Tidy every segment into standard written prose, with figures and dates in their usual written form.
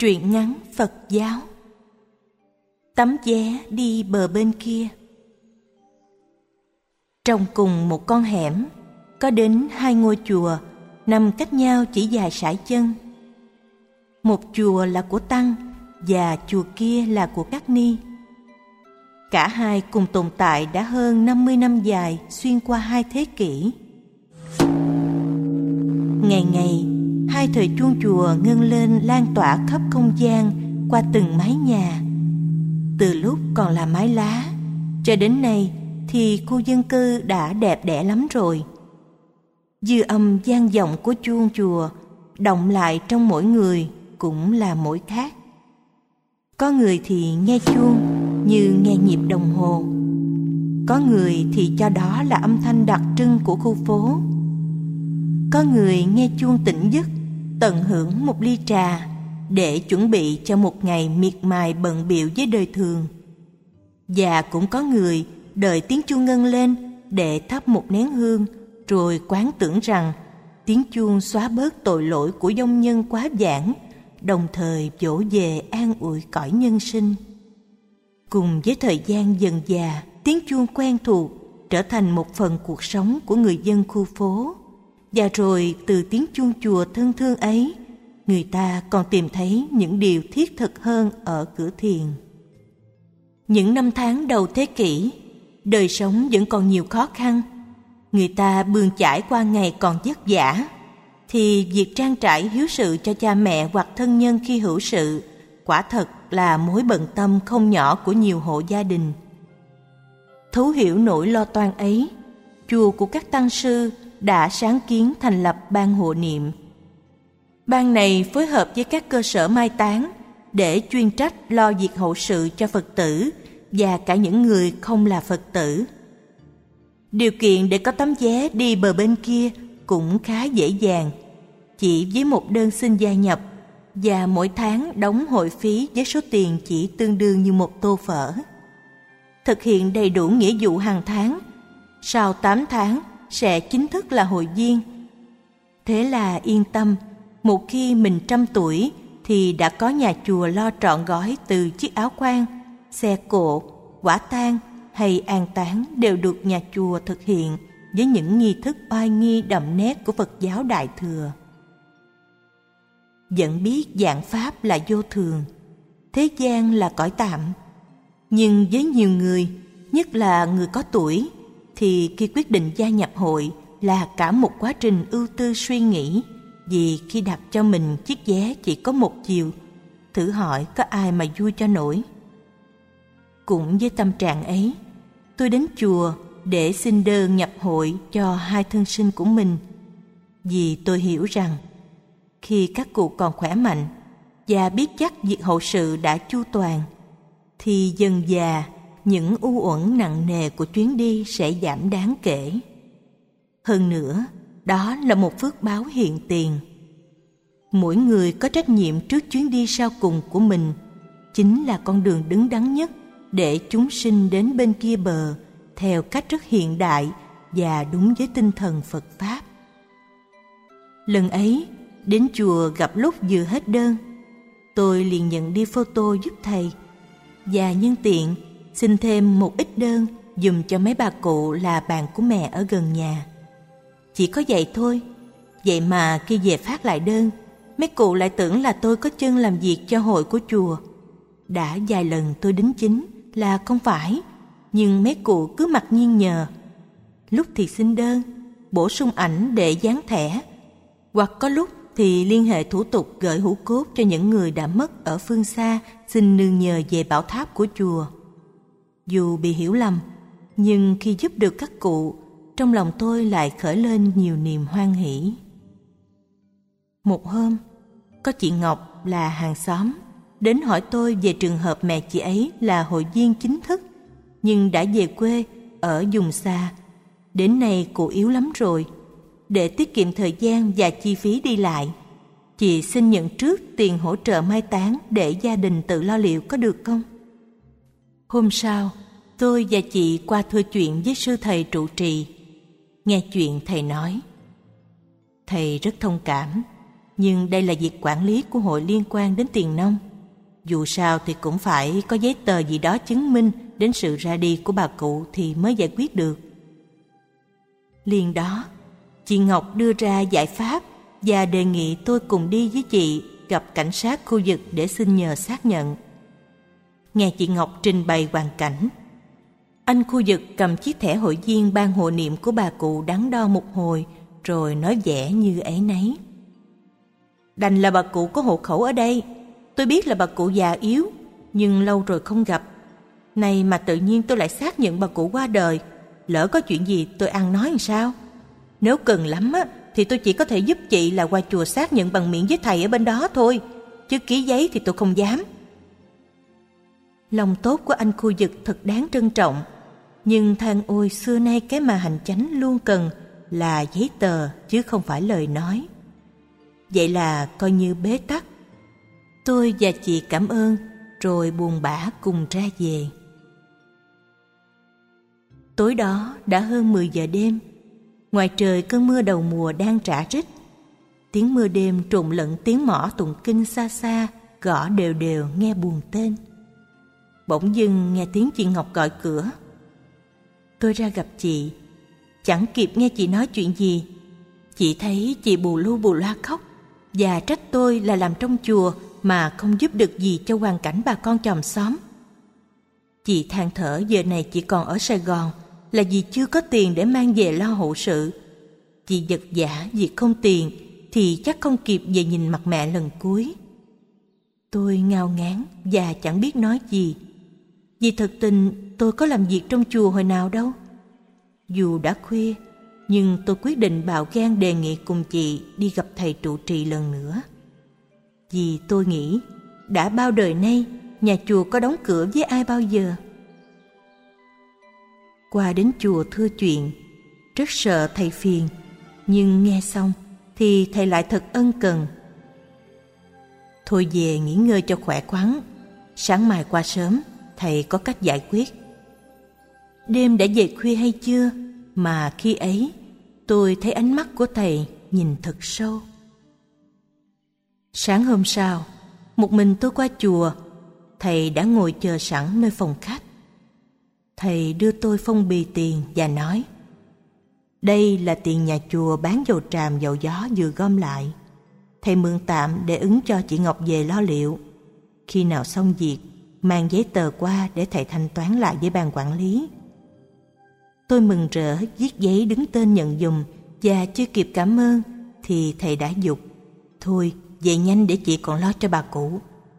Truyện ngắn Phật giáo. Tấm vé đi bờ bên kia. Trong cùng một con hẻm, có đến 2 ngôi chùa nằm cách nhau chỉ vài sải chân. Một chùa là của Tăng và chùa kia là của các ni. Cả hai cùng tồn tại đã hơn 50 năm dài xuyên qua 2 thế kỷ. Ngày ngày, 2 thời chuông chùa ngân lên lan tỏa khắp không gian qua từng mái nhà. Từ lúc còn là mái lá, cho đến nay thì khu dân cư đã đẹp đẽ lắm rồi. Dư âm vang vọng của chuông chùa động lại trong mỗi người cũng là mỗi khác. Có người thì nghe chuông như nghe nhịp đồng hồ. Có người thì cho đó là âm thanh đặc trưng của khu phố. Có người nghe chuông tỉnh giấc, tận hưởng một ly trà để chuẩn bị cho một ngày miệt mài bận bịu với đời thường. Và cũng có người đợi tiếng chuông ngân lên để thắp một nén hương, rồi quán tưởng rằng tiếng chuông xóa bớt tội lỗi của vong nhân quá vãng, đồng thời dỗ về an ủi cõi nhân sinh. Cùng với thời gian dần dà, tiếng chuông quen thuộc trở thành một phần cuộc sống của người dân khu phố. Và rồi từ tiếng chuông chùa thân thương ấy, người ta còn tìm thấy những điều thiết thực hơn ở cửa thiền. Những năm tháng đầu thế kỷ, đời sống vẫn còn nhiều khó khăn. Người ta bươn chải qua ngày còn vất vả, thì việc trang trải hiếu sự cho cha mẹ hoặc thân nhân khi hữu sự quả thật là mối bận tâm không nhỏ của nhiều hộ gia đình. Thấu hiểu nỗi lo toan ấy, chùa của các tăng sư đã sáng kiến thành lập ban hộ niệm. Ban này phối hợp với các cơ sở mai táng để chuyên trách lo việc hậu sự cho Phật tử và cả những người không là Phật tử. Điều kiện để có tấm vé đi bờ bên kia cũng khá dễ dàng, chỉ với một đơn xin gia nhập và mỗi tháng đóng hội phí với số tiền chỉ tương đương như một tô phở. Thực hiện đầy đủ nghĩa vụ hàng tháng, sau 8 tháng sẽ chính thức là hội viên. Thế là yên tâm, một khi mình 100 tuổi thì đã có nhà chùa lo trọn gói từ chiếc áo quan, xe cộ, quả tang hay an táng đều được nhà chùa thực hiện với những nghi thức oai nghi đậm nét của Phật giáo Đại Thừa. Vẫn biết vạn pháp là vô thường, thế gian là cõi tạm. Nhưng với nhiều người, nhất là người có tuổi, thì khi quyết định gia nhập hội là cả một quá trình ưu tư suy nghĩ. Vì khi đặt cho mình chiếc vé chỉ có một chiều, thử hỏi có ai mà vui cho nổi. Cũng với tâm trạng ấy, tôi đến chùa để xin đơn nhập hội cho 2 thân sinh của mình. Vì tôi hiểu rằng khi các cụ còn khỏe mạnh và biết chắc việc hậu sự đã chu toàn, thì dần dà những u uẩn nặng nề của chuyến đi sẽ giảm đáng kể. Hơn nữa, đó là một phước báo hiện tiền. Mỗi người có trách nhiệm trước chuyến đi sau cùng của mình, chính là con đường đứng đắn nhất để chúng sinh đến bên kia bờ theo cách rất hiện đại và đúng với tinh thần Phật Pháp. Lần ấy, đến chùa gặp lúc vừa hết đơn, tôi liền nhận đi photo giúp thầy và nhân tiện xin thêm một ít đơn dùm cho mấy bà cụ là bạn của mẹ ở gần nhà. Chỉ có vậy thôi, vậy mà khi về phát lại đơn, mấy cụ lại tưởng là tôi có chân làm việc cho hội của chùa. Đã vài lần tôi đính chính là không phải, nhưng mấy cụ cứ mặc nhiên nhờ. Lúc thì xin đơn, bổ sung ảnh để dán thẻ, hoặc có lúc thì liên hệ thủ tục gửi hũ cốt cho những người đã mất ở phương xa xin nương nhờ về bảo tháp của chùa. Dù bị hiểu lầm, nhưng khi giúp được các cụ, trong lòng tôi lại khởi lên nhiều niềm hoan hỷ. Một hôm, có chị Ngọc là hàng xóm đến hỏi tôi về trường hợp mẹ chị ấy là hội viên chính thức nhưng đã về quê ở vùng xa. Đến nay cụ yếu lắm rồi. Để tiết kiệm thời gian và chi phí đi lại, chị xin nhận trước tiền hỗ trợ mai táng để gia đình tự lo liệu có được không? Hôm sau, tôi và chị qua thưa chuyện với sư thầy trụ trì. Nghe chuyện thầy nói, thầy rất thông cảm, nhưng đây là việc quản lý của hội liên quan đến tiền nông. Dù sao thì cũng phải có giấy tờ gì đó chứng minh đến sự ra đi của bà cụ thì mới giải quyết được. Liền đó, chị Ngọc đưa ra giải pháp và đề nghị tôi cùng đi với chị gặp cảnh sát khu vực để xin nhờ xác nhận. Nghe chị Ngọc trình bày hoàn cảnh, anh khu vực cầm chiếc thẻ hội viên ban hộ niệm của bà cụ đắn đo một hồi rồi nói vẻ như áy náy. Đành là bà cụ có hộ khẩu ở đây. Tôi biết là bà cụ già yếu, nhưng lâu rồi không gặp. Nay mà tự nhiên tôi lại xác nhận bà cụ qua đời, lỡ có chuyện gì tôi ăn nói làm sao? Nếu cần lắm á, thì tôi chỉ có thể giúp chị là qua chùa xác nhận bằng miệng với thầy ở bên đó thôi, chứ ký giấy thì tôi không dám. Lòng tốt của anh khu vực thật đáng trân trọng, nhưng than ôi xưa nay cái mà hành chánh luôn cần là giấy tờ chứ không phải lời nói. Vậy là coi như bế tắc. Tôi và chị cảm ơn rồi buồn bã cùng ra về. Tối đó đã hơn 10 giờ đêm. Ngoài trời cơn mưa đầu mùa đang rả rích. Tiếng mưa đêm trộn lẫn tiếng mõ tụng kinh xa xa gõ đều đều nghe buồn tên. Bỗng dưng nghe tiếng chị Ngọc gọi cửa. Tôi ra gặp chị. Chẳng kịp nghe chị nói chuyện gì, chị thấy chị bù lu bù loa khóc và trách tôi là làm trong chùa mà không giúp được gì cho hoàn cảnh bà con chòm xóm. Chị than thở giờ này chị còn ở Sài Gòn là vì chưa có tiền để mang về lo hậu sự. Chị vật vã vì không tiền thì chắc không kịp về nhìn mặt mẹ lần cuối. Tôi ngao ngán và chẳng biết nói gì. Vì thật tình tôi có làm việc trong chùa hồi nào đâu. Dù đã khuya, nhưng tôi quyết định bạo gan đề nghị cùng chị đi gặp thầy trụ trì lần nữa. Vì tôi nghĩ, đã bao đời nay, nhà chùa có đóng cửa với ai bao giờ. Qua đến chùa thưa chuyện, rất sợ thầy phiền, nhưng nghe xong thì thầy lại thật ân cần. Thôi về nghỉ ngơi cho khỏe khoắn, sáng mai qua sớm, thầy có cách giải quyết. Đêm đã về khuya hay chưa, mà khi ấy tôi thấy ánh mắt của thầy nhìn thật sâu. Sáng hôm sau, một mình tôi qua chùa, thầy đã ngồi chờ sẵn nơi phòng khách. Thầy đưa tôi phong bì tiền và nói: đây là tiền nhà chùa bán dầu tràm dầu gió vừa gom lại. Thầy mượn tạm để ứng cho chị Ngọc về lo liệu. Khi nào xong việc, mang giấy tờ qua để thầy thanh toán lại với ban quản lý. Tôi mừng rỡ viết giấy đứng tên nhận giùm và chưa kịp cảm ơn thì thầy đã giục: thôi về nhanh để chị còn lo cho bà cụ.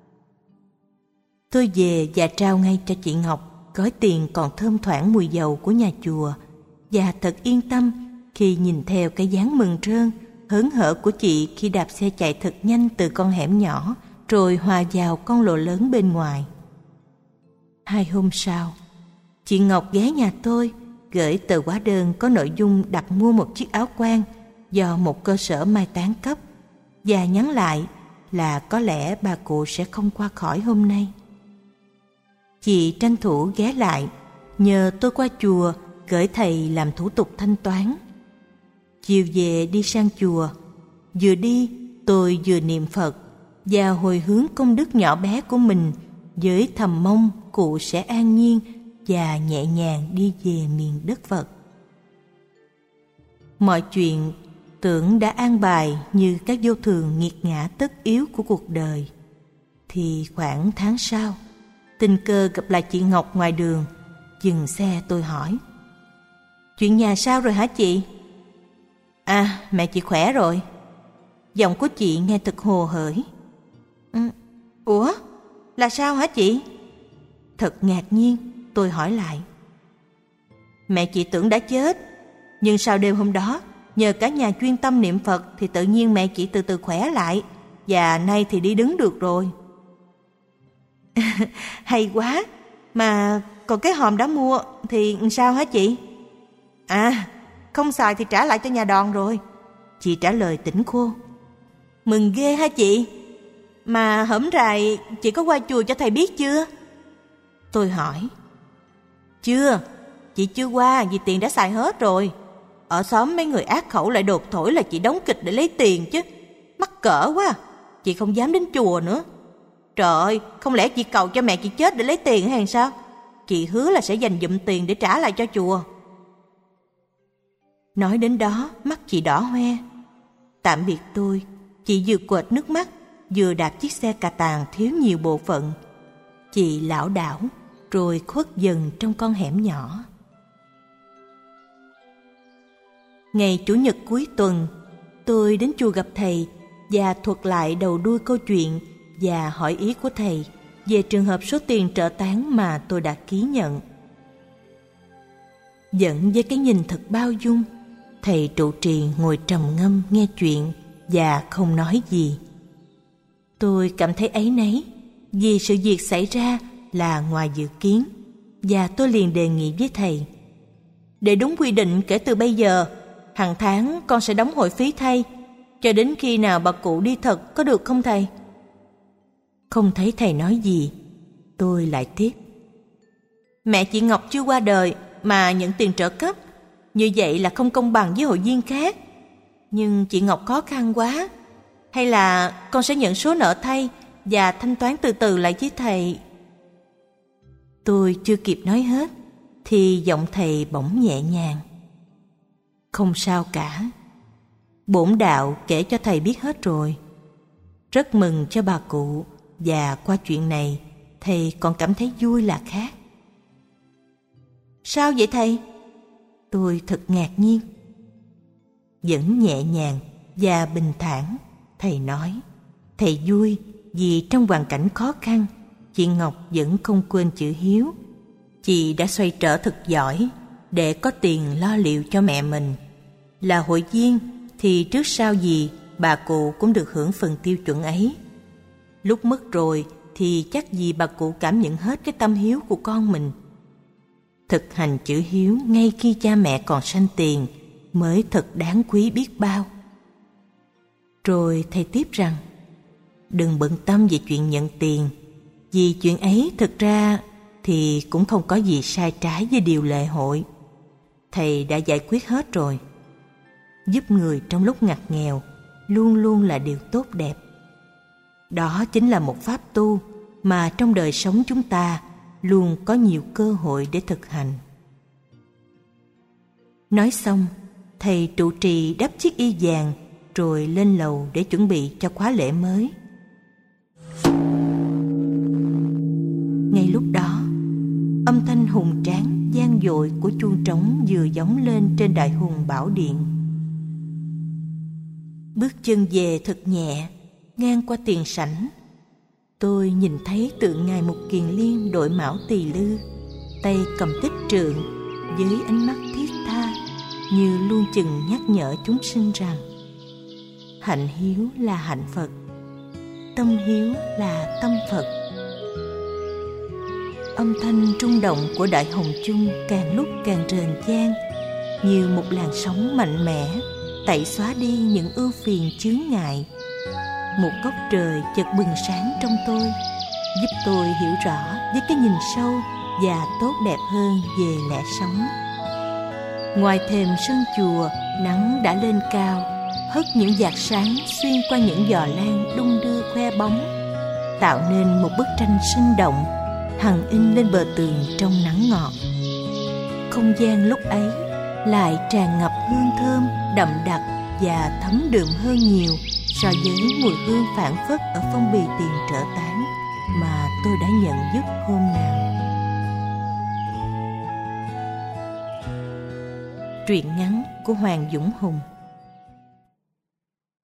Tôi về và trao ngay cho chị Ngọc gói tiền còn thơm thoảng mùi dầu của nhà chùa, và thật yên tâm khi nhìn theo cái dáng mừng rơn hớn hở của chị khi đạp xe chạy thật nhanh từ con hẻm nhỏ rồi hòa vào con lộ lớn bên ngoài. 2 hôm sau, chị Ngọc ghé nhà tôi gửi tờ hóa đơn có nội dung đặt mua một chiếc áo quan do một cơ sở mai táng cấp, và nhắn lại là có lẽ bà cụ sẽ không qua khỏi hôm nay. Chị tranh thủ ghé lại nhờ tôi qua chùa gửi thầy làm thủ tục thanh toán. Chiều về đi sang chùa, vừa đi tôi vừa niệm Phật và hồi hướng công đức nhỏ bé của mình, với thầm mong cụ sẽ an nhiên và nhẹ nhàng đi về miền đất Phật. Mọi chuyện tưởng đã an bài như các vô thường nghiệt ngã tất yếu của cuộc đời, thì khoảng tháng sau, tình cờ gặp lại chị Ngọc ngoài đường. Dừng xe tôi hỏi: chuyện nhà sao rồi hả chị? À, mẹ chị khỏe rồi. Giọng của chị nghe thật hồ hởi. Ủa, là sao hả chị? Thật ngạc nhiên, tôi hỏi lại. Mẹ chị tưởng đã chết, nhưng sau đêm hôm đó, nhờ cả nhà chuyên tâm niệm Phật thì tự nhiên mẹ chị từ từ khỏe lại, và nay thì đi đứng được rồi. Hay quá, mà còn cái hòm đã mua thì sao hả chị? À, không xài thì trả lại cho nhà đòn rồi, chị trả lời tỉnh khô. Mừng ghê hả chị? Mà hổm rày chị có qua chùa cho thầy biết chưa? Tôi hỏi. Chưa, chị chưa qua vì tiền đã xài hết rồi. Ở xóm mấy người ác khẩu lại đột thổi là chị đóng kịch để lấy tiền chứ. mắc cỡ quá. Chị không dám đến chùa nữa. Trời ơi, không lẽ chị cầu cho mẹ chị chết để lấy tiền hay sao? Chị hứa là sẽ dành dụm tiền để trả lại cho chùa. Nói đến đó, mắt chị đỏ hoe. Tạm biệt tôi, chị vừa quệt nước mắt, vừa đạp chiếc xe cà tàng thiếu nhiều bộ phận. Chị lảo đảo, rồi khuất dần trong con hẻm nhỏ. Ngày Chủ nhật cuối tuần, tôi đến chùa gặp thầy và thuật lại đầu đuôi câu chuyện và hỏi ý của thầy về trường hợp số tiền trợ táng mà tôi đã ký nhận. Dẫn với cái nhìn thật bao dung, thầy trụ trì ngồi trầm ngâm nghe chuyện và không nói gì. Tôi cảm thấy áy náy vì sự việc xảy ra là ngoài dự kiến, và tôi liền đề nghị với thầy: để đúng quy định kể từ bây giờ, hàng tháng con sẽ đóng hội phí thay, cho đến khi nào bà cụ đi thật, có được không thầy? Không thấy thầy nói gì, tôi lại tiếp: mẹ chị Ngọc chưa qua đời mà nhận tiền trợ cấp, như vậy là không công bằng với hội viên khác. Nhưng chị Ngọc khó khăn quá, hay là con sẽ nhận số nợ thay và thanh toán từ từ lại với thầy. Tôi chưa kịp nói hết thì giọng thầy bỗng nhẹ nhàng: không sao cả, bổn đạo kể cho thầy biết hết rồi. Rất mừng cho bà cụ, và qua chuyện này thầy còn cảm thấy vui là khác. Sao vậy thầy? Tôi thật ngạc nhiên. Vẫn nhẹ nhàng và bình thản, thầy nói: thầy vui vì trong hoàn cảnh khó khăn, chị Ngọc vẫn không quên chữ hiếu. Chị đã xoay trở thật giỏi để có tiền lo liệu cho mẹ mình. Là hội viên thì trước sau gì bà cụ cũng được hưởng phần tiêu chuẩn ấy. Lúc mất rồi thì chắc gì bà cụ cảm nhận hết cái tâm hiếu của con mình. Thực hành chữ hiếu ngay khi cha mẹ còn sanh tiền mới thật đáng quý biết bao. Rồi thầy tiếp rằng: đừng bận tâm về chuyện nhận tiền, vì chuyện ấy thực ra thì cũng không có gì sai trái với điều lệ hội. Thầy đã giải quyết hết rồi. Giúp người trong lúc ngặt nghèo luôn luôn là điều tốt đẹp. Đó chính là một pháp tu mà trong đời sống chúng ta luôn có nhiều cơ hội để thực hành. Nói xong, thầy trụ trì đắp chiếc y vàng rồi lên lầu để chuẩn bị cho khóa lễ mới. Ngay lúc đó, âm thanh hùng tráng vang dội của chuông trống vừa vọng lên trên đại hùng bảo điện. Bước chân về thật nhẹ, ngang qua tiền sảnh. Tôi nhìn thấy tượng ngài Mục Kiền Liên đội mão tỳ lư, tay cầm tích trượng, với ánh mắt thiết tha, như luôn chừng nhắc nhở chúng sinh rằng hạnh hiếu là hạnh Phật, tâm hiếu là tâm Phật. Âm thanh rung động của đại hồng chung càng lúc càng rền vang, như một làn sóng mạnh mẽ tẩy xóa đi những ưu phiền chướng ngại. Một góc trời chợt bừng sáng trong tôi, giúp tôi hiểu rõ với cái nhìn sâu và tốt đẹp hơn về lẽ sống. Ngoài thềm sân chùa, nắng đã lên cao, hất những vạt sáng xuyên qua những giò lan đung đưa khoe bóng, tạo nên một bức tranh sinh động hằn in lên bờ tường trong nắng ngọt. Không gian lúc ấy lại tràn ngập hương thơm đậm đặc và thấm đượm hơn nhiều so với mùi hương phảng phất ở phong bì tiền trợ táng mà tôi đã nhận giúp hôm nào. Truyện ngắn của Hoàng Dũng Hùng.